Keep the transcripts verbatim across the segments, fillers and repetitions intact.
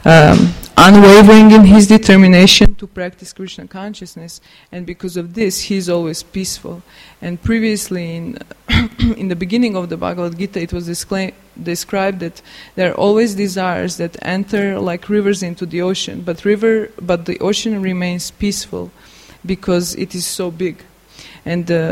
um, unwavering in his determination to practice Krishna consciousness, and because of this he is always peaceful. And previously in in the beginning of the Bhagavad Gita it was discla- described that there are always desires that enter like rivers into the ocean, but river but the ocean remains peaceful because it is so big. And uh,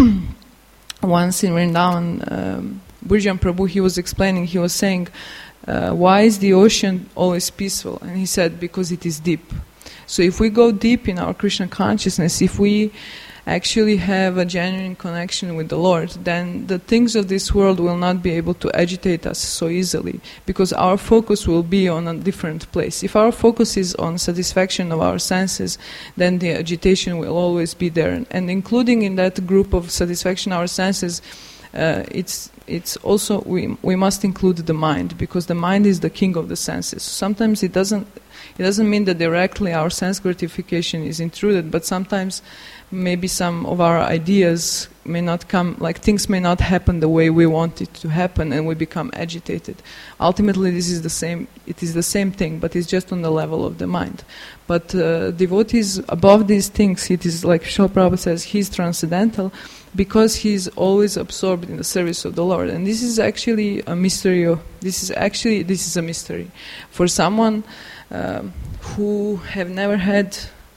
once in Vrindavan, um, Burjan Prabhu, he was explaining, he was saying, uh, why is the ocean always peaceful? And he said, because it is deep. So if we go deep in our Krishna consciousness, if we actually have a genuine connection with the Lord, then the things of this world will not be able to agitate us so easily, because our focus will be on a different place. If our focus is on satisfaction of our senses, then the agitation will always be there. And including in that group of satisfaction of our senses, uh, it's it's also, we we must include the mind, because the mind is the king of the senses. Sometimes it doesn't it doesn't mean that directly our sense gratification is intruded, but sometimes maybe some of our ideas may not come, like things may not happen the way we want it to happen, and we become agitated. Ultimately, this is the same. It is the same thing, but it's just on the level of the mind. But uh, devotees above these things, it is like Srila Prabhupada says, he's transcendental, because he's always absorbed in the service of the Lord. And this is actually a mystery. Of, this is actually this is a mystery for someone um, who have never had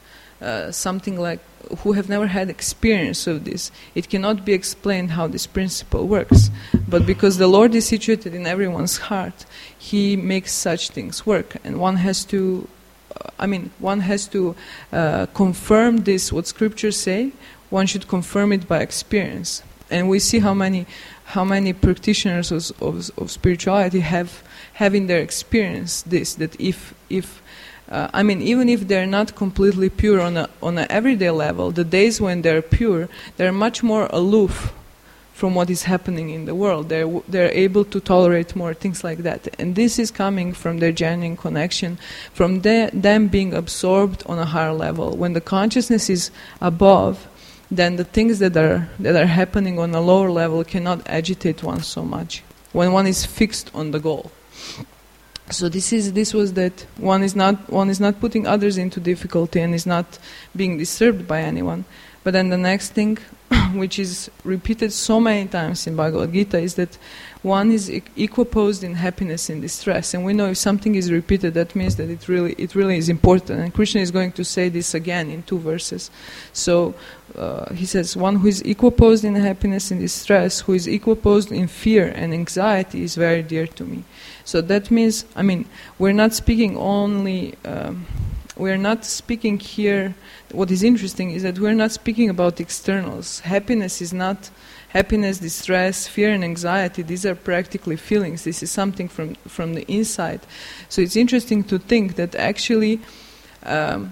uh, something like. who have never had experience of this. It cannot be explained how this principle works. But because the Lord is situated in everyone's heart, He makes such things work. And one has to, uh, I mean, one has to uh, confirm this, what scriptures say. One should confirm it by experience. And we see how many, how many practitioners of, of, of spirituality have, have in their experience this, that if, if Uh, I mean, even if they're not completely pure on a on an everyday level, the days when they're pure, they're much more aloof from what is happening in the world. They're they're able to tolerate more things like that, and this is coming from their genuine connection, from the, them being absorbed on a higher level. When the consciousness is above, then the things that are that are happening on a lower level cannot agitate one so much. When one is fixed on the goal. So this is this was that one is not one is not putting others into difficulty and is not being disturbed by anyone. But then the next thing, which is repeated so many times in Bhagavad Gita, is that one is e- equiposed in happiness and distress. And we know if something is repeated, that means that it really it really is important. And Krishna is going to say this again in two verses. So uh, he says, one who is equiposed in happiness and distress, who is equiposed in fear and anxiety, is very dear to me. So that means, I mean, we're not speaking only, um, we're not speaking here, what is interesting is that we're not speaking about externals. Happiness is not, happiness, distress, fear and anxiety, these are practically feelings. This is something from, from the inside. So it's interesting to think that actually, um,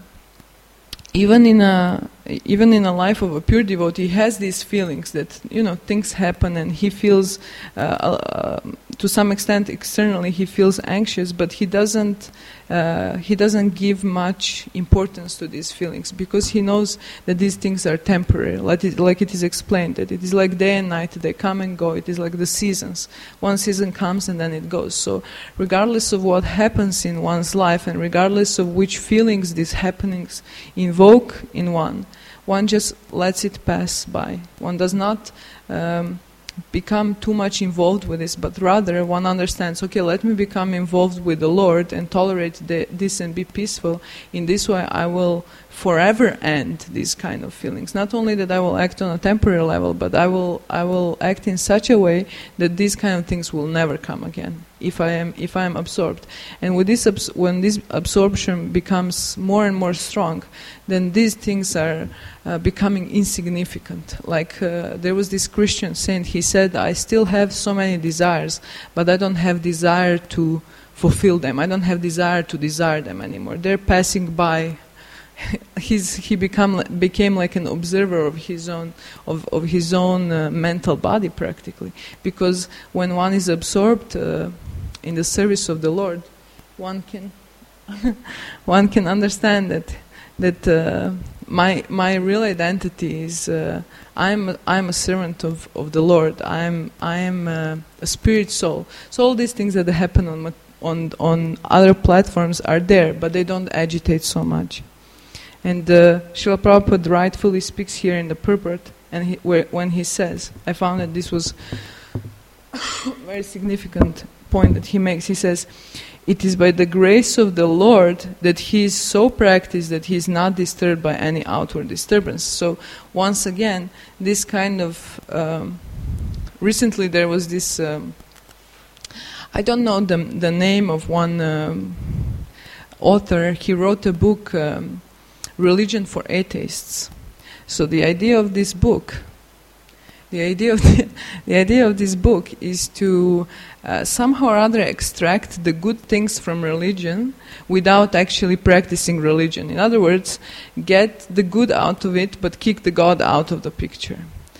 even in a even in a life of a pure devotee, he has these feelings that, you know, things happen and he feels, uh, uh, to some extent externally he feels anxious, but he doesn't uh, he doesn't give much importance to these feelings, because he knows that these things are temporary, like it, like it is explained, that it is like day and night, they come and go, it is like the seasons. One season comes and then it goes. So regardless of what happens in one's life, and regardless of which feelings these happenings invoke in one, one just lets it pass by. One does not um, become too much involved with this, but rather one understands, okay, let me become involved with the Lord and tolerate the, this and be peaceful. In this way I will forever end these kind of feelings. Not only that I will act on a temporary level, but I will I will act in such a way that these kind of things will never come again if I am if I am absorbed. And with this abs- when this absorption becomes more and more strong, then these things are uh, becoming insignificant. Like uh, there was this Christian saint, he said, I still have so many desires, but I don't have desire to fulfill them. I don't have desire to desire them anymore. They're passing by. He's, he become became like an observer of his own of, of his own uh, mental body practically, because when one is absorbed uh, in the service of the Lord, one can one can understand that that uh, my my real identity is uh, I'm I'm a servant of, of the Lord. I'm I'm uh, a spirit soul. So all these things that happen on on on other platforms are there, but they don't agitate so much. And uh, Srila Prabhupada rightfully speaks here in the purport, and he, where, when he says, I found that this was a very significant point that he makes. He says, it is by the grace of the Lord that he is so practiced that he is not disturbed by any outward disturbance. So once again, this kind of... Um, recently there was this... Um, I don't know the, the name of one um, author. He wrote a book, um, Religion for Atheists. So the idea of this book... The idea of the, the idea of this book is to uh, somehow or other extract the good things from religion without actually practicing religion. In other words, get the good out of it, but kick the God out of the picture.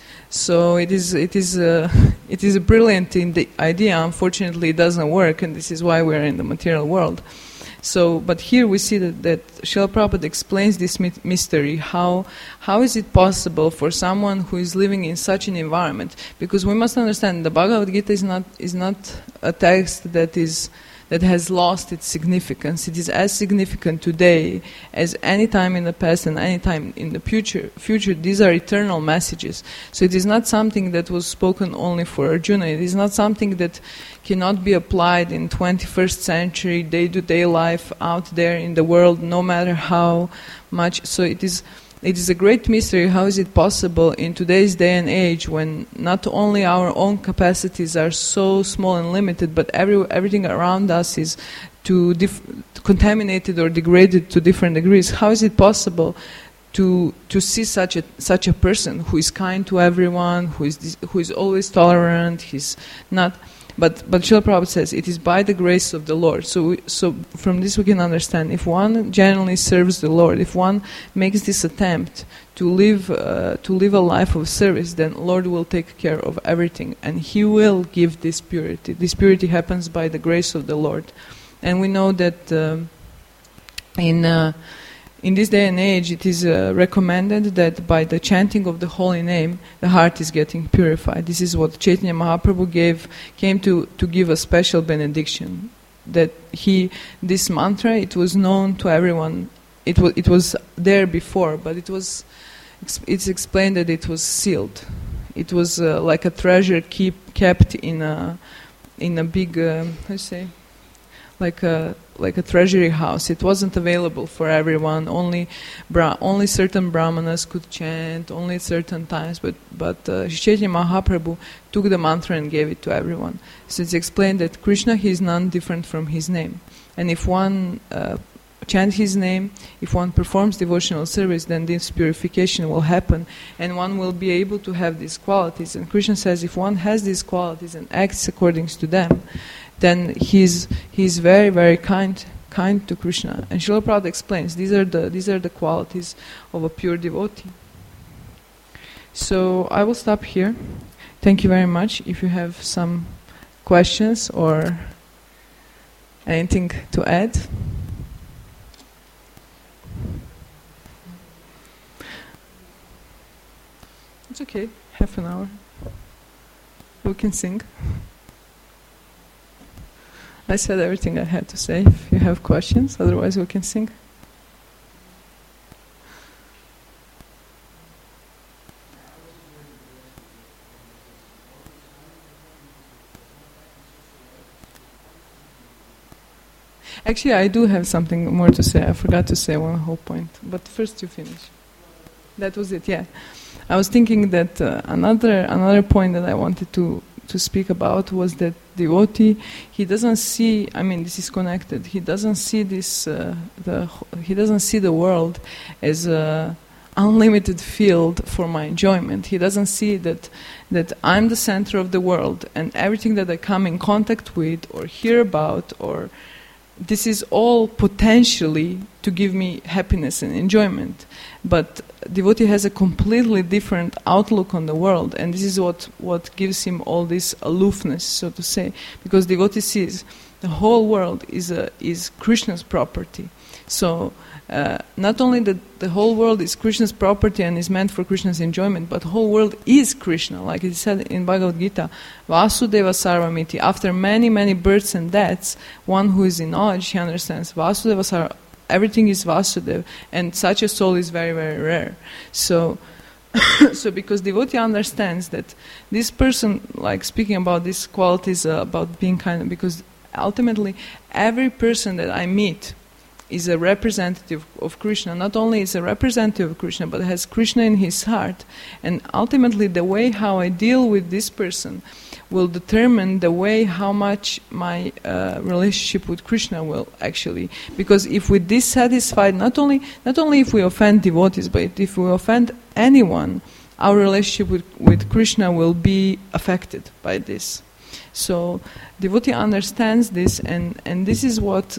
So it is it is a, it is a brilliant in the idea. Unfortunately, it doesn't work, and this is why we are in the material world. So, but here we see that, that Srila Prabhupada explains this mystery. How how is it possible for someone who is living in such an environment? Because we must understand the Bhagavad Gita is not is not a text that is that has lost its significance. It is as significant today as any time in the past and any time in the future. Future, these are eternal messages. So it is not something that was spoken only for Arjuna. It is not something that cannot be applied in twenty-first century day-to-day life out there in the world, no matter how much. So it is it is a great mystery. How is it possible in today's day and age, when not only our own capacities are so small and limited, but every, everything around us is to dif- contaminated or degraded to different degrees? How is it possible to to see such a such a person who is kind to everyone, who is dis- who is always tolerant? He's not. But but Srila Prabhupada says it is by the grace of the Lord. So we, so from this we can understand, if one genuinely serves the Lord, if one makes this attempt to live uh, to live a life of service, then Lord will take care of everything, and He will give this purity. This purity happens by the grace of the Lord, and we know that um, in. Uh, In this day and age, it is uh, recommended that by the chanting of the holy name, the heart is getting purified. This is what Chaitanya Mahaprabhu gave, came to, to give a special benediction. That he, this mantra, it was known to everyone. It was it was there before, but it was, it's explained that it was sealed. It was uh, like a treasure keep kept in a in a big, uh, how do you say, like a like a treasury house. It wasn't available for everyone. Only bra- only certain brahmanas could chant, only at certain times. But but uh, Chaitanya Mahaprabhu took the mantra and gave it to everyone. So it's explained that Krishna, he is none different from his name. And if one uh, chants his name, if one performs devotional service, then this purification will happen, and one will be able to have these qualities. And Krishna says, if one has these qualities and acts according to them, then he's he's very very kind kind to Krishna. And Srila Prabhupada explains these are the these are the qualities of a pure devotee. So I will stop here. Thank you very much. If you have some questions or anything to add. It's okay. Half an hour. We can sing. I said everything I had to say. If you have questions, otherwise we can sing. Actually, I do have something more to say. I forgot to say one whole point. But first you finish. That was it, yeah. I was thinking that uh, another another point that I wanted to to speak about was that devotee, he doesn't see, I mean this is connected, he doesn't see this, uh, the he doesn't see the world as a unlimited field for my enjoyment. He doesn't see that that I'm the center of the world, and everything that I come in contact with or hear about, or this is all potentially to give me happiness and enjoyment. But devotee has a completely different outlook on the world, and this is what, what gives him all this aloofness, so to say. Because devotee sees the whole world is a, is Krishna's property. So uh, not only that the whole world is Krishna's property and is meant for Krishna's enjoyment, but the whole world is Krishna, like it said in Bhagavad Gita, Vasudeva Sarvamiti. After many, many births and deaths, one who is in knowledge, he understands Vasudeva Sarvamiti. Everything is Vasudeva, and such a soul is very, very rare. So, so because devotee understands that this person, like speaking about these qualities, uh, about being kind, because ultimately every person that I meet is a representative of Krishna. Not only is a representative of Krishna, but has Krishna in his heart. And ultimately the way how I deal with this person will determine the way how much my uh, relationship with Krishna will actually. Because if we're dissatisfied, not only not only if we offend devotees, but if we offend anyone, our relationship with, with Krishna will be affected by this. So devotee understands this, and, and this is what...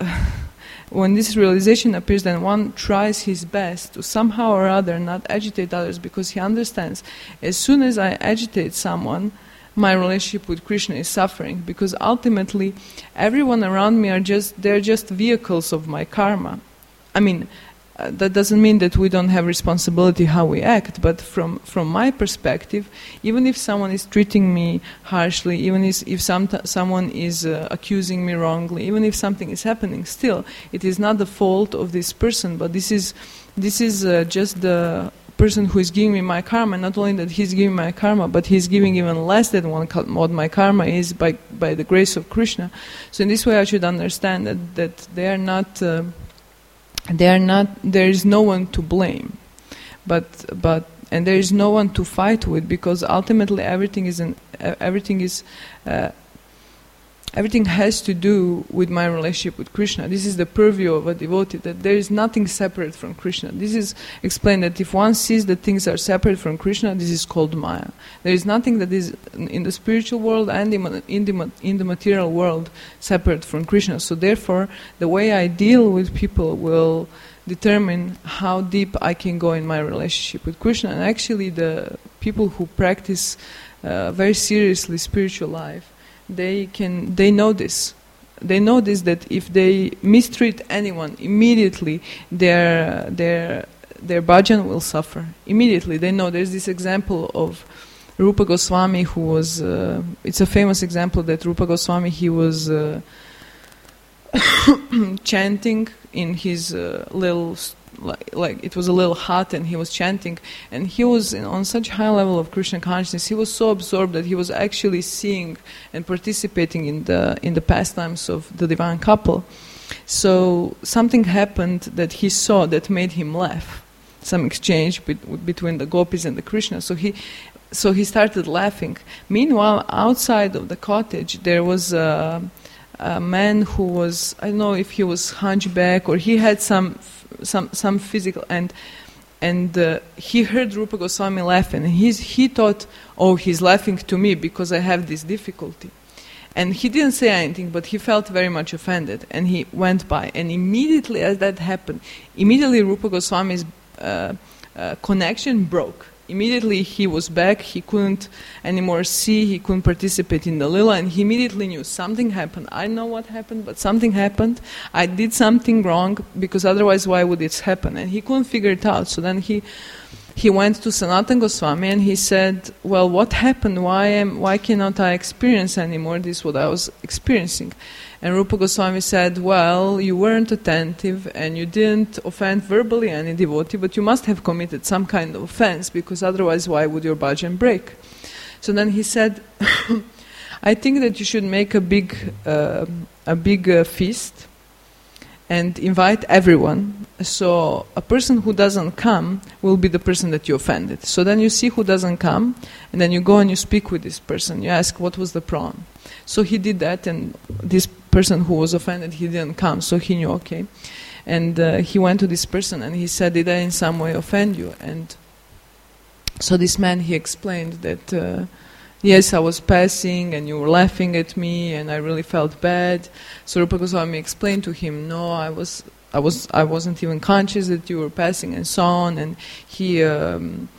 when this realization appears, then one tries his best to somehow or other not agitate others, because he understands as soon as I agitate someone, my relationship with Krishna is suffering, because ultimately everyone around me are just, they're just vehicles of my karma. I mean, uh, that doesn't mean that we don't have responsibility how we act, but from, from my perspective, even if someone is treating me harshly, even if, if some t- someone is uh, accusing me wrongly, even if something is happening, still, it is not the fault of this person, but this is, this is uh, just the person who is giving me my karma. Not only that he's giving my karma, but he's giving even less than one, what my karma is by, by the grace of Krishna. So in this way I should understand that, that they are not... Uh, They are not. There is no one to blame, but but and there is no one to fight with, because ultimately everything is an, uh, everything is uh, everything has to do with my relationship with Krishna. This is the purview of a devotee, that there is nothing separate from Krishna. This is explained that if one sees that things are separate from Krishna, this is called Maya. There is nothing that is in the spiritual world and in the, in the material world separate from Krishna. So therefore, the way I deal with people will determine how deep I can go in my relationship with Krishna. And actually the people who practice uh, very seriously spiritual life, they can they know this. They know this, that if they mistreat anyone, immediately their their their bhajan will suffer. Immediately, they know. There's this example of Rupa Goswami, who was uh, it's a famous example that Rupa Goswami, he was uh, chanting in his uh, little like, like it was a little hut, and he was chanting, and he was in, on such high level of Krishna consciousness. He was so absorbed that he was actually seeing and participating in the in the pastimes of the divine couple. So something happened that he saw that made him laugh. Some exchange be- between the gopis and the Krishna. So he so he started laughing. Meanwhile, outside of the cottage, there was a, a man who was, I don't know if he was hunchback or he had some some some physical, and and uh, he heard Rupa Goswami laughing, and he's, he thought, oh, he's laughing to me because I have this difficulty. And he didn't say anything, but he felt very much offended, and he went by. And immediately as that happened, immediately Rupa Goswami's uh, uh, connection broke. Immediately he was back, he couldn't anymore see, he couldn't participate in the lila, and he immediately knew something happened. I know what happened, but something happened. I did something wrong, because otherwise why would it happen? And he couldn't figure it out. So then he he went to Sanatana Goswami and he said, well, what happened? Why am why cannot I experience anymore this what I was experiencing? And Rupa Goswami said, well, you weren't attentive and you didn't offend verbally any devotee, but you must have committed some kind of offense, because otherwise why would your bhajan break? So then he said, I think that you should make a big, uh, a big uh, feast and invite everyone. So a person who doesn't come will be the person that you offended. So then you see who doesn't come, and then you go and you speak with this person. You ask, what was the problem? So he did that, and this person who was offended, he didn't come, so he knew, okay. And uh, he went to this person and he said, did I in some way offend you? And so this man, he explained that, uh, yes, I was passing and you were laughing at me and I really felt bad. So Rupa Goswami explained to him, no, I was, I was, I wasn't even conscious that you were passing, and so on. And he, um,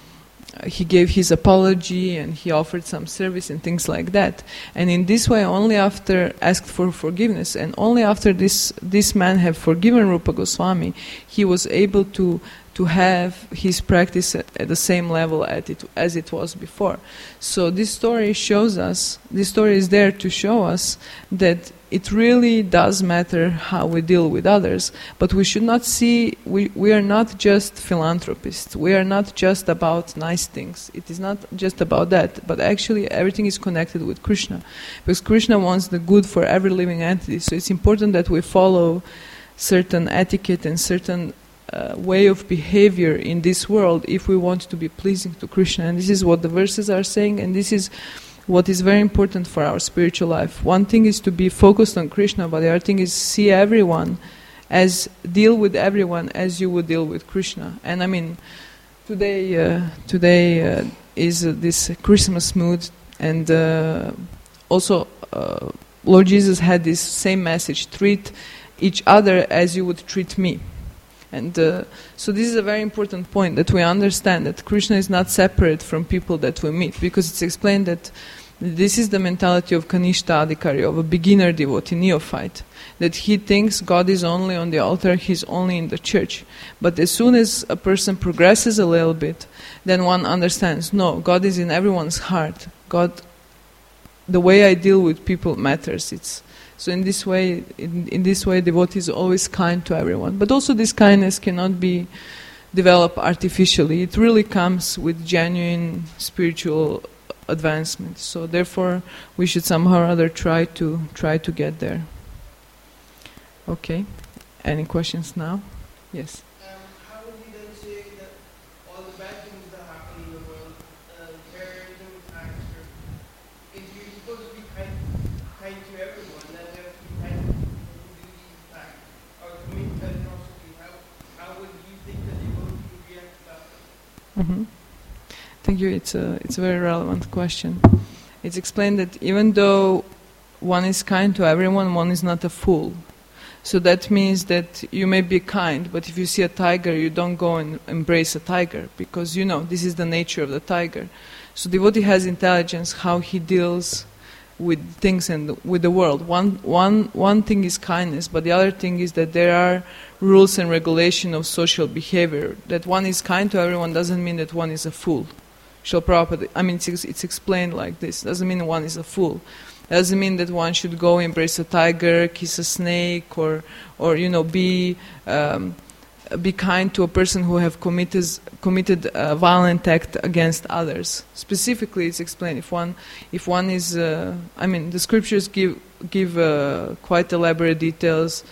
he gave his apology and he offered some service and things like that. And in this way, only after asked for forgiveness, and only after this this man had forgiven Rupa Goswami, he was able to to have his practice at, at the same level at it, as it was before. So this story shows us, this story is there to show us that it really does matter how we deal with others, but we should not see, we, we are not just philanthropists, we are not just about nice things, it is not just about that, but actually everything is connected with Krishna, because Krishna wants the good for every living entity, so it's important that we follow certain etiquette and certain uh, way of behavior in this world if we want to be pleasing to Krishna, and this is what the verses are saying, and this is what is very important for our spiritual life. One thing is to be focused on Krishna, but the other thing is see everyone as, deal with everyone as you would deal with Krishna. And I mean, today uh, today uh, is uh, this Christmas mood, and uh, also uh, Lord Jesus had this same message, treat each other as you would treat me. And uh, so this is a very important point, that we understand that Krishna is not separate from people that we meet, because it's explained that this is the mentality of Kanishta Adhikari, of a beginner devotee, neophyte, that he thinks God is only on the altar, he's only in the church. But as soon as a person progresses a little bit, then one understands, no, God is in everyone's heart. God, the way I deal with people matters. It's So in this way, in, in this way, devotee is always kind to everyone. But also this kindness cannot be developed artificially. It really comes with genuine spiritual advancement. So therefore, we should somehow or other try to try to get there. Okay. Any questions now? Yes. Um, how would you then say that all the bad things that happen in the world, uh, terrorism, accident, if you're supposed to be kind, kind to everyone, then you have to be kind to people who do these acts or commit atrocity. How how would you think that they would react to that? Mm-hmm. Thank you. It's a it's a very relevant question. It's explained that even though one is kind to everyone, one is not a fool. So that means that you may be kind, but if you see a tiger, you don't go and embrace a tiger, because you know this is the nature of the tiger. So devotee has intelligence how he deals with things and with the world. One one one thing is kindness, but the other thing is that there are rules and regulation of social behavior. That one is kind to everyone doesn't mean that one is a fool. Srila Prabhupada, I mean, it's, it's explained like this. Doesn't mean one is a fool. Doesn't mean that one should go embrace a tiger, kiss a snake, or, or you know, be um, be kind to a person who have committed committed a violent act against others. Specifically, it's explained if one if one is, uh, I mean, the scriptures give give uh, quite elaborate details.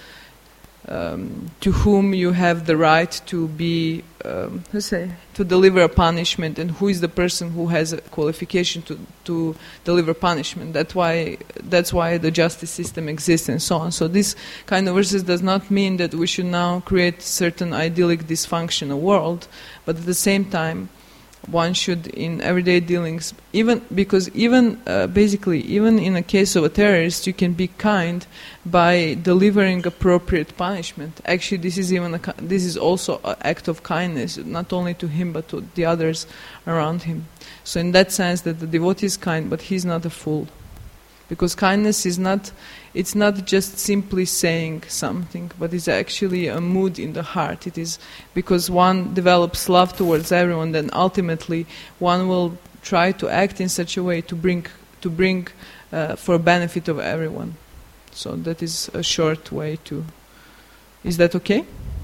Um, to whom you have the right to be, um, let's say, to deliver a punishment, and who is the person who has a qualification to, to deliver punishment. That's why that's why the justice system exists, and so on. So this kind of verses does not mean that we should now create certain idyllic dysfunctional world, but at the same time, one should, in everyday dealings, even because even uh, basically even in a case of a terrorist, you can be kind by delivering appropriate punishment. Actually, this is even a, this is also an act of kindness, not only to him but to the others around him. So in that sense, that the devotee is kind, but he's not a fool, because kindness is not it's not just simply saying something, but it's actually a mood in the heart. It is because one develops love towards everyone, then ultimately one will try to act in such a way to bring to bring uh, for benefit of everyone. So that is a short way to. Is that okay?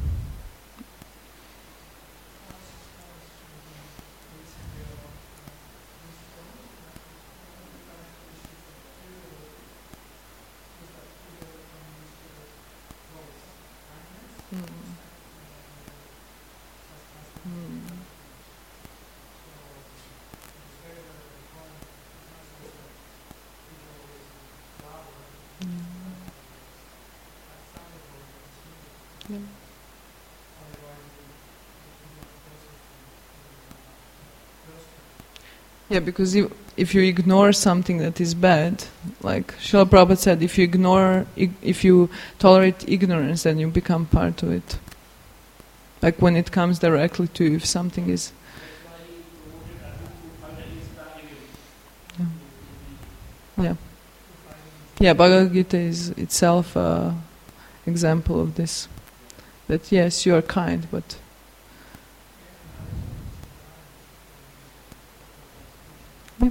Yeah. Yeah, because you, if you ignore something that is bad, like Srila Prabhupada said, if you ignore, if you tolerate ignorance, then you become part of it. Like when it comes directly to you, if something is. Yeah. Yeah, Bhagavad Gita is itself an example of this. That yes, you are kind, but yeah,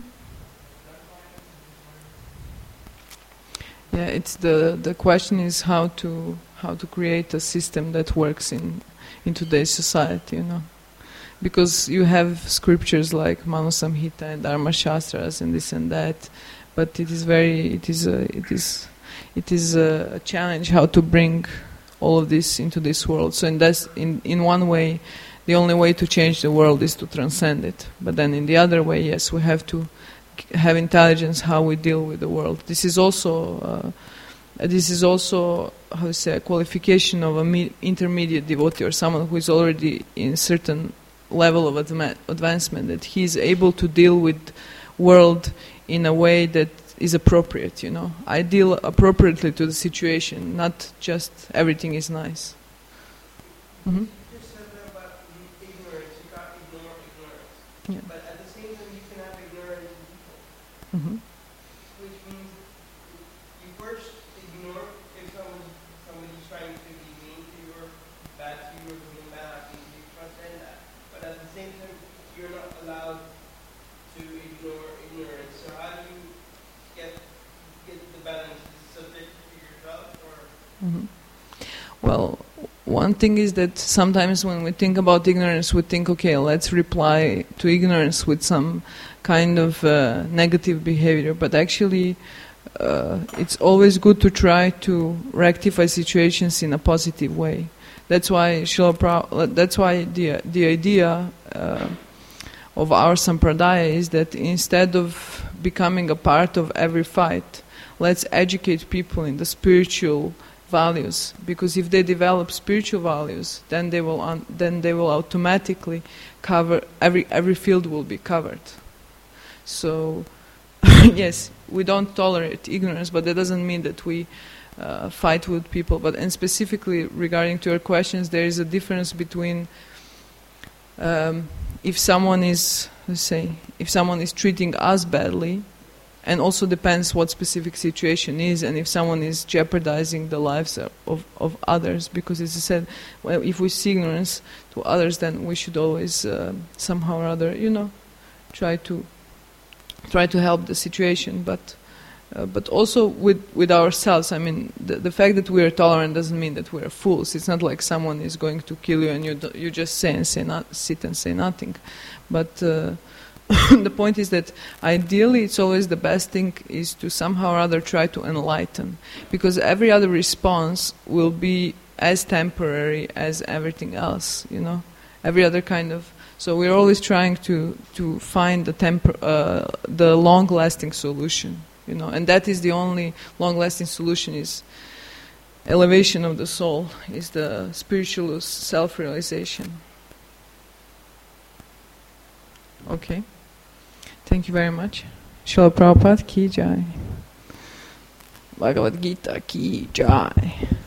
yeah. It's the the question is how to how to create a system that works in in today's society. You know, because you have scriptures like Manu Samhita and Dharma Shastras and this and that, but it is very it is a, it is it is a challenge how to bring all of this into this world. So in that's in in one way, the only way to change the world is to transcend it. But then in the other way, yes, we have to have intelligence how we deal with the world. This is also uh, this is also how to say a qualification of a me- intermediate devotee or someone who is already in a certain level of adma- advancement, that he is able to deal with world in a way that is appropriate. You know, I deal appropriately to the situation, not just everything is nice. Mm-hmm. You said about ignorance, you can't ignore ignorance. Yeah. But at the same time, you can have ignorance in people. Mm-hmm. Which means you first ignore if someone somebody's trying to be mean to you or bad to you or doing bad to you, you transcend that. But at the same time, you're not allowed to ignore ignorance. So how do you get get the balance? Is it subjective to yourself or? Mm-hmm. Well, one thing is that sometimes when we think about ignorance, we think, okay, let's reply to ignorance with some kind of uh, negative behavior. But actually, uh, it's always good to try to rectify situations in a positive way. That's why Srila Prabhupada, that's why the the idea uh, of our sampradaya is that instead of becoming a part of every fight, let's educate people in the spiritual values, because if they develop spiritual values, then they will un- then they will automatically cover every every field will be covered. So yes, we don't tolerate ignorance, but that doesn't mean that we uh, fight with people. But and specifically regarding to your questions, there is a difference between um, if someone is, let's say, if someone is treating us badly. And also depends what specific situation is, and if someone is jeopardizing the lives of, of others. Because as I said, well, if we see ignorance to others, then we should always uh, somehow or other, you know, try to try to help the situation. But uh, but also with with ourselves. I mean, the, the fact that we are tolerant doesn't mean that we are fools. It's not like someone is going to kill you and you do, you just say and say not sit and say nothing. But uh, the point is that ideally it's always the best thing is to somehow or other try to enlighten, because every other response will be as temporary as everything else, you know, every other kind of. So we're always trying to to find the temper, uh, the long-lasting solution, you know, and that is the only long-lasting solution is elevation of the soul, is the spiritual self-realization. Okay. Thank you very much. Srila Prabhupada ki jai. Bhagavad Gita ki jai.